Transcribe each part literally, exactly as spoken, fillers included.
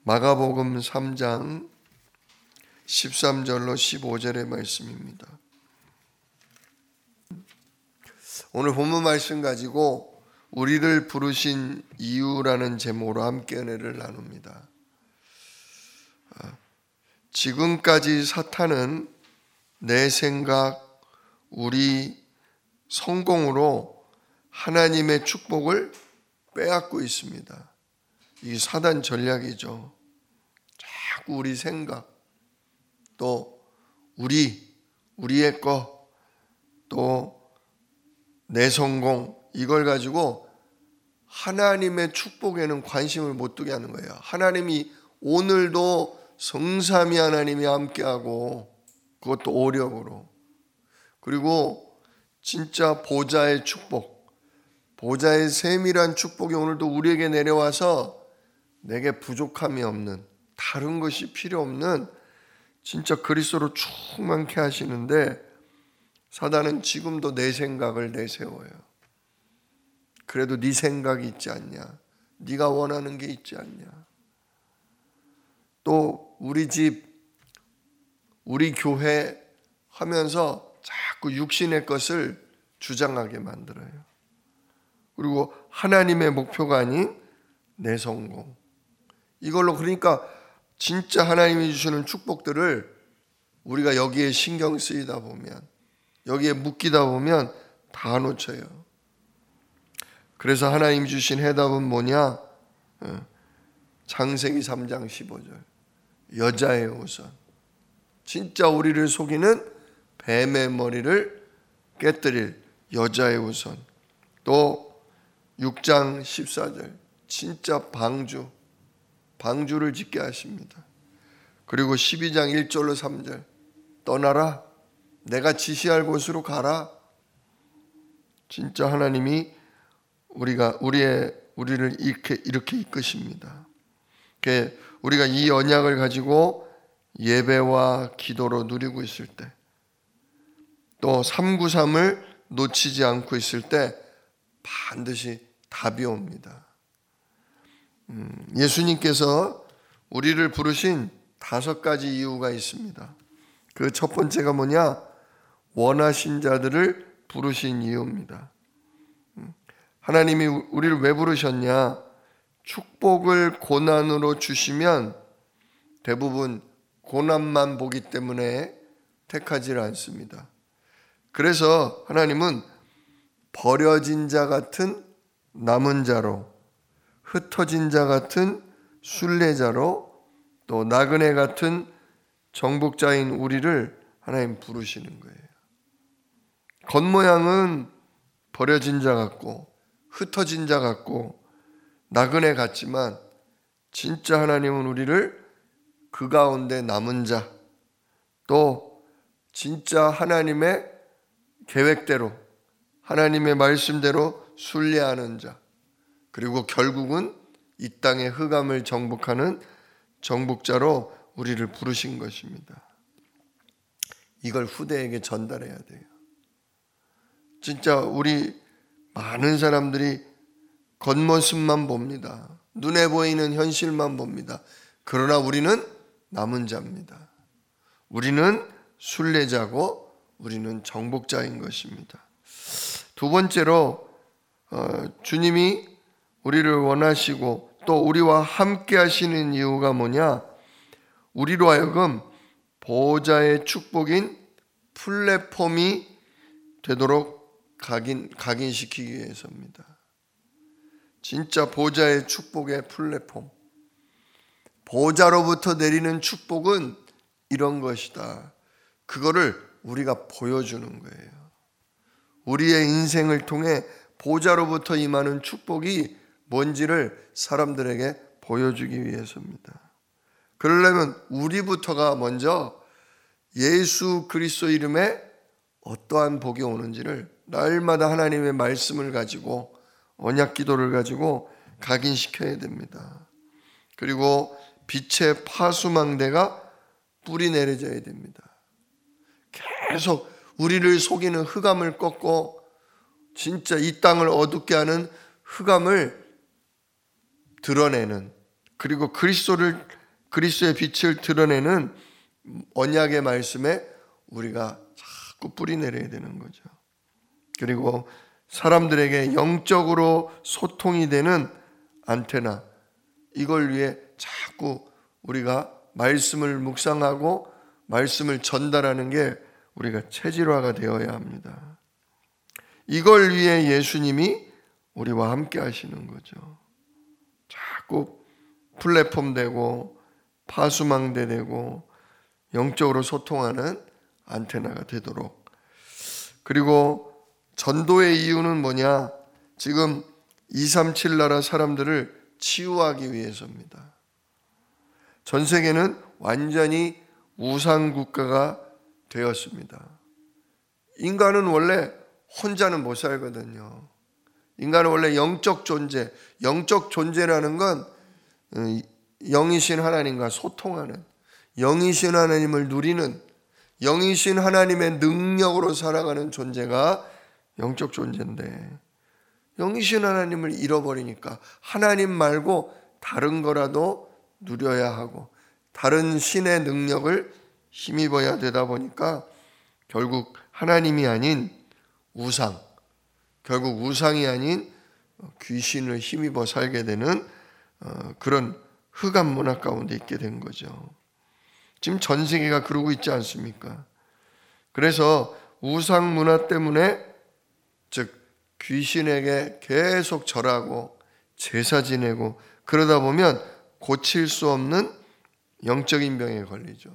마가복음 삼 장 십삼 절로 십오 절의 말씀입니다. 오늘 본문 말씀 가지고 우리를 부르신 이유라는 제목으로 함께 은혜를 나눕니다. 지금까지 사탄은 내 생각, 우리 성공으로 하나님의 축복을 빼앗고 있습니다. 이 사단 전략이죠. 자꾸 우리 생각, 또 우리, 우리의 거, 또 내 성공, 이걸 가지고 하나님의 축복에는 관심을 못 두게 하는 거예요. 하나님이 오늘도 성삼위 하나님이 함께하고, 그것도 오력으로, 그리고 진짜 보좌의 축복, 보좌의 세밀한 축복이 오늘도 우리에게 내려와서 내게 부족함이 없는, 다른 것이 필요 없는 진짜 그리스도로 충만케 하시는데, 사단은 지금도 내 생각을 내세워요. 그래도 네 생각이 있지 않냐? 네가 원하는 게 있지 않냐? 또 우리 집, 우리 교회 하면서 자꾸 육신의 것을 주장하게 만들어요. 그리고 하나님의 목표가 아닌 내 성공, 이걸로, 그러니까 진짜 하나님이 주시는 축복들을 우리가 여기에 신경 쓰이다 보면, 여기에 묶이다 보면 다 놓쳐요. 그래서 하나님이 주신 해답은 뭐냐? 창세기 삼 장 십오 절, 여자의 우선. 진짜 우리를 속이는 뱀의 머리를 깨뜨릴 여자의 우선. 또 육 장 십사 절, 진짜 방주, 방주를 짓게 하십니다. 그리고 십이 장 일 절로 삼 절, 떠나라, 내가 지시할 곳으로 가라. 진짜 하나님이 우리가 우리의 우리를 이렇게 이렇게 이끄십니다. 우리가 이 언약을 가지고 예배와 기도로 누리고 있을 때, 또 삼구삼을 놓치지 않고 있을 때 반드시 답이 옵니다. 음, 예수님께서 우리를 부르신 다섯 가지 이유가 있습니다. 그 첫 번째가 뭐냐? 원하신 자들을 부르신 이유입니다. 하나님이 우리를 왜 부르셨냐? 축복을 고난으로 주시면 대부분 고난만 보기 때문에 택하지 않습니다. 그래서 하나님은 버려진 자 같은 남은 자로, 흩어진 자 같은 순례자로, 또 나그네 같은 정복자인 우리를 하나님 부르시는 거예요. 겉모양은 버려진 자 같고 흩어진 자 같고 나그네 같지만, 진짜 하나님은 우리를 그 가운데 남은 자, 또 진짜 하나님의 계획대로, 하나님의 말씀대로 순례하는 자, 그리고 결국은 이 땅의 흑암을 정복하는 정복자로 우리를 부르신 것입니다. 이걸 후대에게 전달해야 돼요. 진짜 우리 많은 사람들이 겉모습만 봅니다. 눈에 보이는 현실만 봅니다. 그러나 우리는 남은 자입니다. 우리는 순례자고 우리는 정복자인 것입니다. 두 번째로 어, 주님이 우리를 원하시고 또 우리와 함께 하시는 이유가 뭐냐? 우리로 하여금 보호자의 축복인 플랫폼이 되도록 각인, 각인시키기 위해서입니다. 진짜 보호자의 축복의 플랫폼, 보호자로부터 내리는 축복은 이런 것이다. 그거를 우리가 보여주는 거예요. 우리의 인생을 통해 보호자로부터 임하는 축복이 뭔지를 사람들에게 보여주기 위해서입니다. 그러려면 우리부터가 먼저 예수 그리스도 이름에 어떠한 복이 오는지를 날마다 하나님의 말씀을 가지고, 언약 기도를 가지고 각인시켜야 됩니다. 그리고 빛의 파수망대가 뿌리 내려져야 됩니다. 계속 우리를 속이는 흑암을 꺾고 진짜 이 땅을 어둡게 하는 흑암을 드러내는, 그리고 그리스도를 그리스도의 빛을 드러내는 언약의 말씀에 우리가 자꾸 뿌리 내려야 되는 거죠. 그리고 사람들에게 영적으로 소통이 되는 안테나, 이걸 위해 자꾸 우리가 말씀을 묵상하고 말씀을 전달하는 게 우리가 체질화가 되어야 합니다. 이걸 위해 예수님이 우리와 함께 하시는 거죠. 자꾸 플랫폼 되고 파수망대 되고 영적으로 소통하는 안테나가 되도록. 그리고 전도의 이유는 뭐냐? 지금 이백삼십칠 나라 사람들을 치유하기 위해서입니다. 전 세계는 완전히 우상 국가가 되었습니다. 인간은 원래 혼자는 못 살거든요. 인간은 원래 영적 존재, 영적 존재라는 건 영이신 하나님과 소통하는, 영이신 하나님을 누리는, 영이신 하나님의 능력으로 살아가는 존재가 영적 존재인데, 영이신 하나님을 잃어버리니까 하나님 말고 다른 거라도 누려야 하고 다른 신의 능력을 힘입어야 되다 보니까 결국 하나님이 아닌 우상, 결국 우상이 아닌 귀신을 힘입어 살게 되는 그런 흑암 문화 가운데 있게 된 거죠. 지금 전 세계가 그러고 있지 않습니까? 그래서 우상 문화 때문에, 즉 귀신에게 계속 절하고 제사 지내고 그러다 보면 고칠 수 없는 영적인 병에 걸리죠.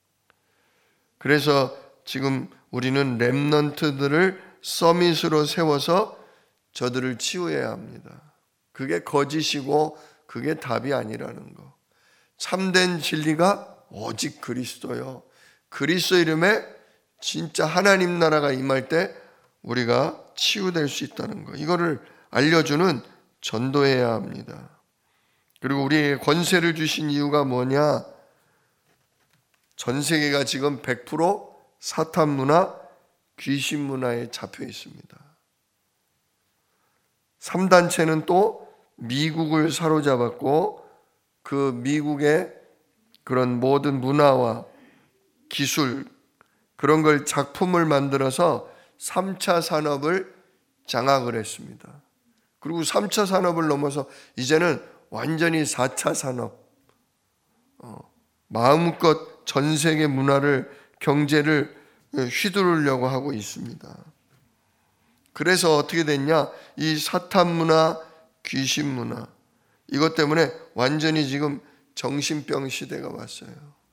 그래서 지금 우리는 렘넌트들을 서밋으로 세워서 저들을 치유해야 합니다. 그게 거짓이고 그게 답이 아니라는 거. 참된 진리가 오직 그리스도요. 그리스도 이름에 진짜 하나님 나라가 임할 때 우리가 치유될 수 있다는 거. 이거를 알려주는 전도해야 합니다. 그리고 우리에게 권세를 주신 이유가 뭐냐? 전 세계가 지금 백 퍼센트 사탄 문화, 귀신 문화에 잡혀 있습니다. 삼 단체는 또 미국을 사로잡았고 그 미국의 그런 모든 문화와 기술, 그런 걸 작품을 만들어서 삼 차 산업을 장악을 했습니다. 그리고 삼 차 산업을 넘어서 이제는 완전히 사 차 산업, 어, 마음껏 전 세계 문화를, 경제를 휘두르려고 하고 있습니다. 그래서 어떻게 됐냐? 이 사탄 문화, 귀신 문화, 이것 때문에 완전히 지금 정신병 시대가 왔어요.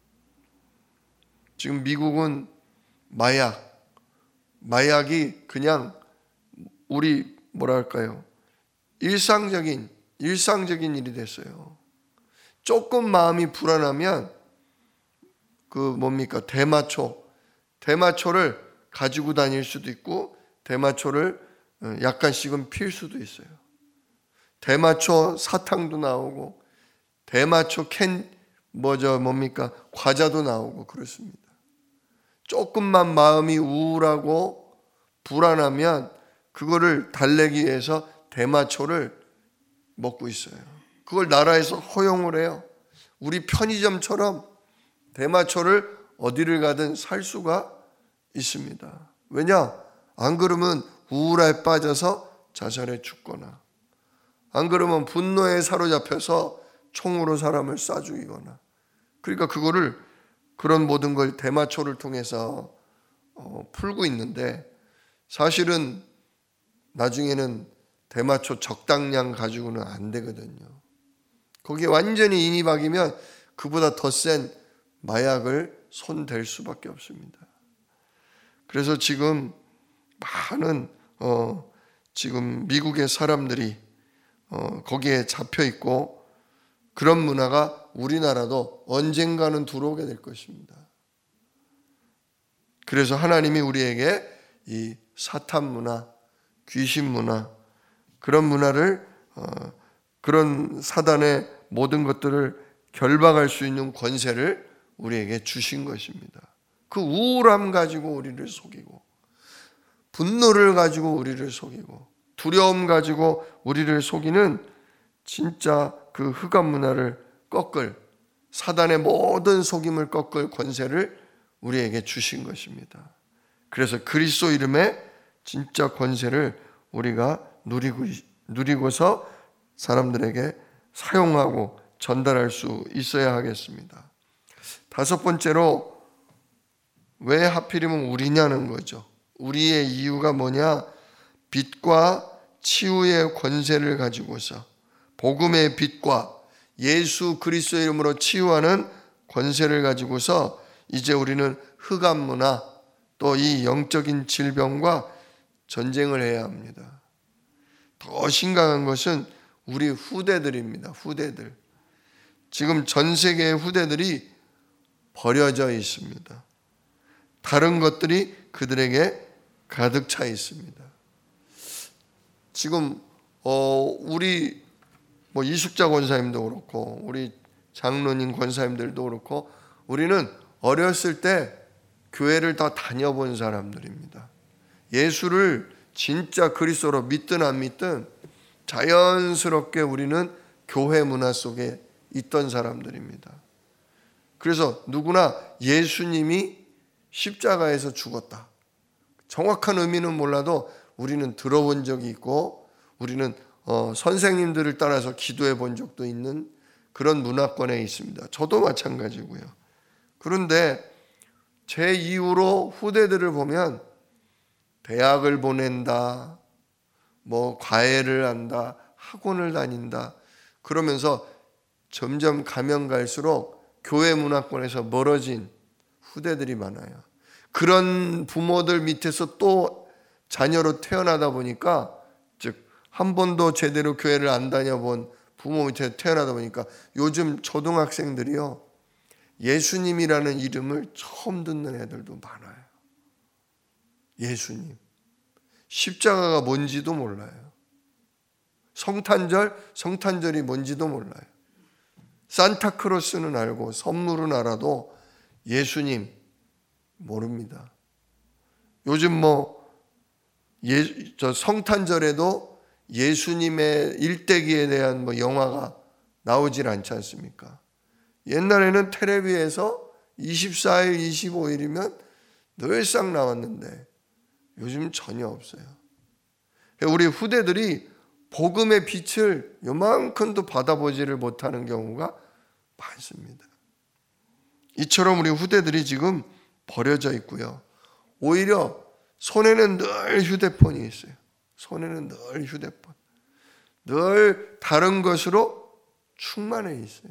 지금 미국은 마약, 마약이 그냥 우리 뭐랄까요? 일상적인, 일상적인 일이 됐어요. 조금 마음이 불안하면 그 뭡니까? 대마초, 대마초를 가지고 다닐 수도 있고 대마초를 약간씩은 필 수도 있어요. 대마초 사탕도 나오고 대마초 캔 뭐죠 뭡니까? 과자도 나오고 그렇습니다. 조금만 마음이 우울하고 불안하면 그거를 달래기 위해서 대마초를 먹고 있어요. 그걸 나라에서 허용을 해요. 우리 편의점처럼 대마초를 어디를 가든 살 수가 있습니다. 왜냐? 안 그러면 우울에 빠져서 자살해 죽거나, 안 그러면 분노에 사로잡혀서 총으로 사람을 쏴 죽이거나. 그러니까 그거를, 그런 모든 걸 대마초를 통해서 어, 풀고 있는데, 사실은 나중에는 대마초 적당량 가지고는 안 되거든요. 거기에 완전히 인이 박이면 그보다 더 센 마약을 손댈 수밖에 없습니다. 그래서 지금 많은 어, 지금 미국의 사람들이 어, 거기에 잡혀 있고, 그런 문화가 우리나라도 언젠가는 들어오게 될 것입니다. 그래서 하나님이 우리에게 이 사탄 문화, 귀신 문화, 그런 문화를 어, 그런 사단의 모든 것들을 결박할 수 있는 권세를 우리에게 주신 것입니다. 그 우울함 가지고 우리를 속이고, 분노를 가지고 우리를 속이고, 두려움 가지고 우리를 속이는 진짜 그 흑암 문화를 꺾을, 사단의 모든 속임을 꺾을 권세를 우리에게 주신 것입니다. 그래서 그리스도 이름의 진짜 권세를 우리가 누리고, 누리고서 사람들에게 사용하고 전달할 수 있어야 하겠습니다. 다섯 번째로 왜 하필이면 우리냐는 거죠. 우리의 이유가 뭐냐? 빛과 치유의 권세를 가지고서 복음의 빛과 예수 그리스도 이름으로 치유하는 권세를 가지고서 이제 우리는 흑암 문화 또 이 영적인 질병과 전쟁을 해야 합니다. 더 심각한 것은 우리 후대들입니다. 후대들. 지금 전 세계의 후대들이 버려져 있습니다. 다른 것들이 그들에게 가득 차 있습니다. 지금 어 우리 뭐 이숙자 권사님도 그렇고 우리 장로님 권사님들도 그렇고 우리는 어렸을 때 교회를 다 다녀본 사람들입니다. 예수를 진짜 그리스도로 믿든 안 믿든 자연스럽게 우리는 교회 문화 속에 있던 사람들입니다. 그래서 누구나 예수님이 십자가에서 죽었다. 정확한 의미는 몰라도 우리는 들어본 적이 있고 우리는 어, 선생님들을 따라서 기도해 본 적도 있는 그런 문화권에 있습니다. 저도 마찬가지고요. 그런데 제 이후로 후대들을 보면 대학을 보낸다, 뭐 과외를 한다, 학원을 다닌다 그러면서 점점 가면 갈수록 교회 문화권에서 멀어진 후대들이 많아요. 그런 부모들 밑에서 또 자녀로 태어나다 보니까 즉 한 번도 제대로 교회를 안 다녀본 부모 밑에 태어나다 보니까 요즘 초등학생들이요 예수님이라는 이름을 처음 듣는 애들도 많아요. 예수님. 십자가가 뭔지도 몰라요. 성탄절, 성탄절이 뭔지도 몰라요. 산타크로스는 알고 선물은 알아도 예수님 모릅니다. 요즘 뭐 예, 저 성탄절에도 예수님의 일대기에 대한 뭐 영화가 나오질 않지 않습니까? 옛날에는 텔레비에서 이십사 일, 이십오 일이면 늘상 나왔는데 요즘 전혀 없어요. 우리 후대들이 복음의 빛을 요만큼도 받아보지를 못하는 경우가 많습니다. 이처럼 우리 후대들이 지금 버려져 있고요. 오히려 손에는 늘 휴대폰이 있어요. 손에는 늘 휴대폰. 늘 다른 것으로 충만해 있어요.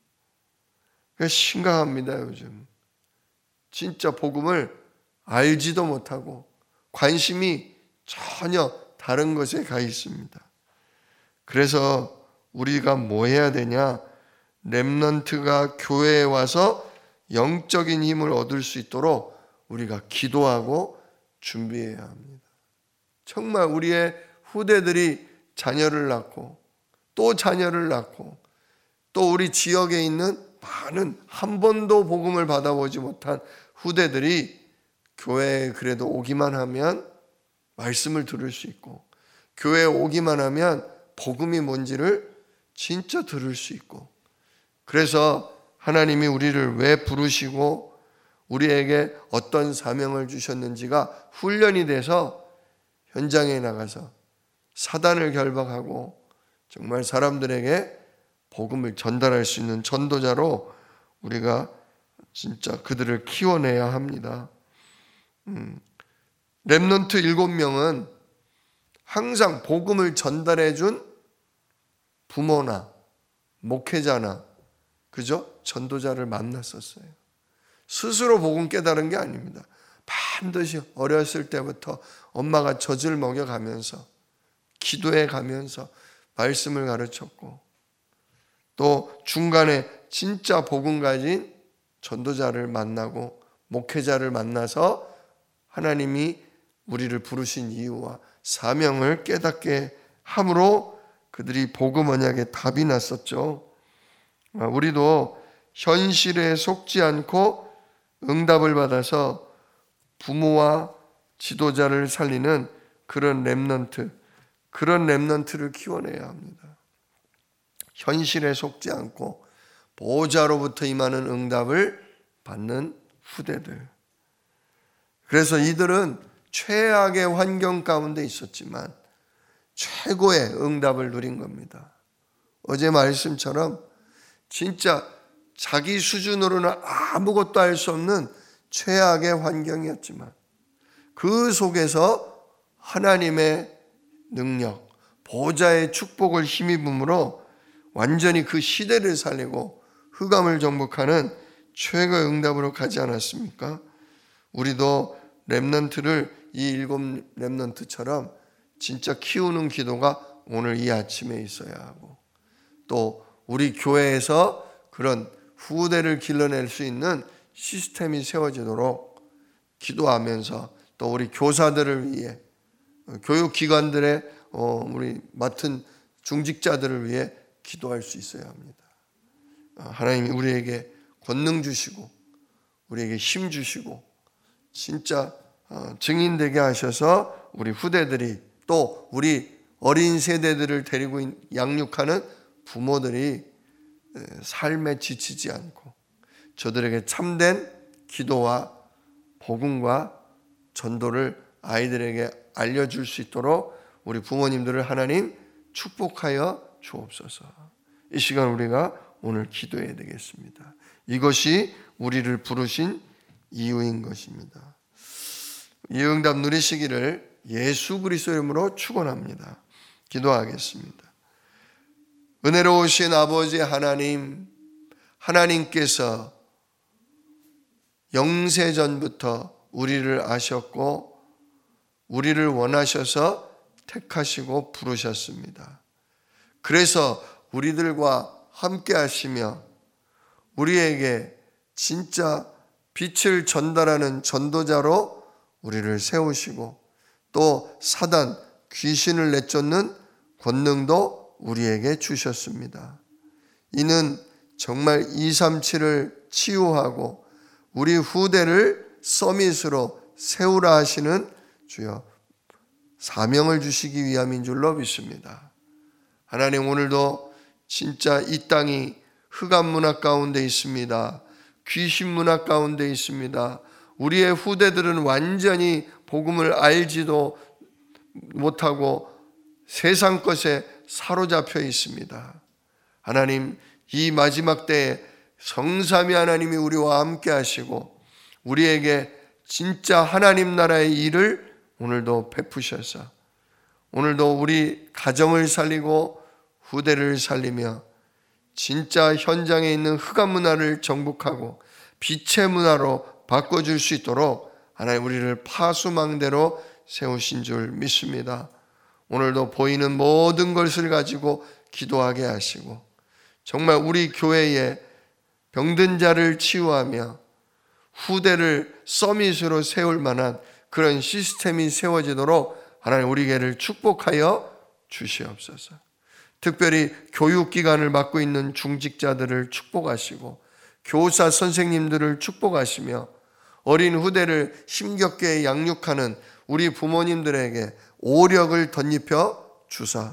심각합니다, 요즘. 진짜 복음을 알지도 못하고 관심이 전혀 다른 것에 가 있습니다. 그래서 우리가 뭐 해야 되냐? 렘넌트가 교회에 와서 영적인 힘을 얻을 수 있도록 우리가 기도하고 준비해야 합니다. 정말 우리의 후대들이 자녀를 낳고 또 자녀를 낳고 또 우리 지역에 있는 많은 한 번도 복음을 받아보지 못한 후대들이 교회에 그래도 오기만 하면 말씀을 들을 수 있고 교회에 오기만 하면 복음이 뭔지를 진짜 들을 수 있고 그래서 하나님이 우리를 왜 부르시고 우리에게 어떤 사명을 주셨는지가 훈련이 돼서 현장에 나가서 사단을 결박하고 정말 사람들에게 복음을 전달할 수 있는 전도자로 우리가 진짜 그들을 키워내야 합니다. 음, 렘넌트 일곱 명은 항상 복음을 전달해 준 부모나 목회자나 그죠? 전도자를 만났었어요. 스스로 복음 깨달은 게 아닙니다. 반드시 어렸을 때부터 엄마가 젖을 먹여가면서 기도해 가면서 말씀을 가르쳤고 또 중간에 진짜 복음 가진 전도자를 만나고 목회자를 만나서 하나님이 우리를 부르신 이유와 사명을 깨닫게 함으로 그들이 복음 언약에 답이 났었죠. 우리도 현실에 속지 않고 응답을 받아서 부모와 지도자를 살리는 그런 렘넌트, 그런 렘넌트를 키워내야 합니다. 현실에 속지 않고 보호자로부터 임하는 응답을 받는 후대들. 그래서 이들은 최악의 환경 가운데 있었지만 최고의 응답을 누린 겁니다. 어제 말씀처럼 진짜 자기 수준으로는 아무것도 할 수 없는 최악의 환경이었지만 그 속에서 하나님의 능력, 보호자의 축복을 힘입음으로 완전히 그 시대를 살리고 흑암을 정복하는 최고의 응답으로 가지 않았습니까? 우리도 렘넌트를 이 일곱 렘넌트처럼 진짜 키우는 기도가 오늘 이 아침에 있어야 하고, 또 우리 교회에서 그런 후대를 길러낼 수 있는 시스템이 세워지도록 기도하면서, 또 우리 교사들을 위해, 교육기관들의 우리 맡은 중직자들을 위해 기도할 수 있어야 합니다. 하나님이 우리에게 권능 주시고 우리에게 힘 주시고 진짜 증인되게 하셔서 우리 후대들이, 또 우리 어린 세대들을 데리고 양육하는 부모들이 삶에 지치지 않고 저들에게 참된 기도와 복음과 전도를 아이들에게 알려줄 수 있도록 우리 부모님들을 하나님 축복하여 주옵소서. 이 시간 우리가 오늘 기도해야 되겠습니다. 이것이 우리를 부르신 이유인 것입니다. 이 응답 누리시기를 예수 그리스도 이름으로 축원합니다. 기도하겠습니다. 은혜로우신 아버지 하나님, 하나님께서 영세전부터 우리를 아셨고 우리를 원하셔서 택하시고 부르셨습니다. 그래서 우리들과 함께 하시며 우리에게 진짜 빛을 전달하는 전도자로 우리를 세우시고, 또 사단, 귀신을 내쫓는 권능도 우리에게 주셨습니다. 이는 정말 이백삼십칠을 치유하고 우리 후대를 서밋으로 세우라 하시는 주여 사명을 주시기 위함인 줄로 믿습니다. 하나님, 오늘도 진짜 이 땅이 흑암 문화 가운데 있습니다. 귀신 문화 가운데 있습니다. 우리의 후대들은 완전히 복음을 알지도 못하고 세상 것에 사로잡혀 있습니다. 하나님, 이 마지막 때에 성삼위 하나님이 우리와 함께 하시고 우리에게 진짜 하나님 나라의 일을 오늘도 베푸셔서 오늘도 우리 가정을 살리고 후대를 살리며 진짜 현장에 있는 흑암 문화를 정복하고 빛의 문화로 바꿔줄 수 있도록 하나님 우리를 파수망대로 세우신 줄 믿습니다. 오늘도 보이는 모든 것을 가지고 기도하게 하시고 정말 우리 교회에 병든 자를 치유하며 후대를 서밋으로 세울 만한 그런 시스템이 세워지도록 하나님 우리 교회를 축복하여 주시옵소서. 특별히 교육기관을 맡고 있는 중직자들을 축복하시고 교사 선생님들을 축복하시며 어린 후대를 힘겹게 양육하는 우리 부모님들에게 오력을 덧입혀 주사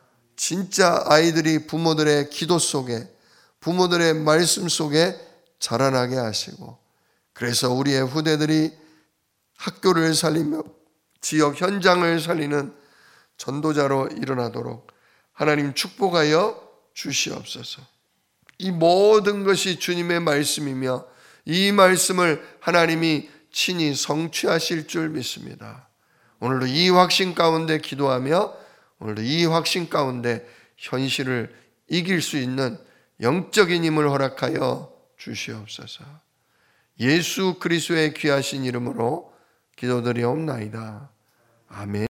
진짜 아이들이 부모들의 기도 속에 부모들의 말씀 속에 자라나게 하시고, 그래서 우리의 후대들이 학교를 살리며 지역 현장을 살리는 전도자로 일어나도록 하나님 축복하여 주시옵소서. 이 모든 것이 주님의 말씀이며 이 말씀을 하나님이 친히 성취하실 줄 믿습니다. 오늘도 이 확신 가운데 기도하며 오늘도 이 확신 가운데 현실을 이길 수 있는 영적인 힘을 허락하여 주시옵소서. 예수 그리스도의 귀하신 이름으로 기도드리옵나이다. 아멘.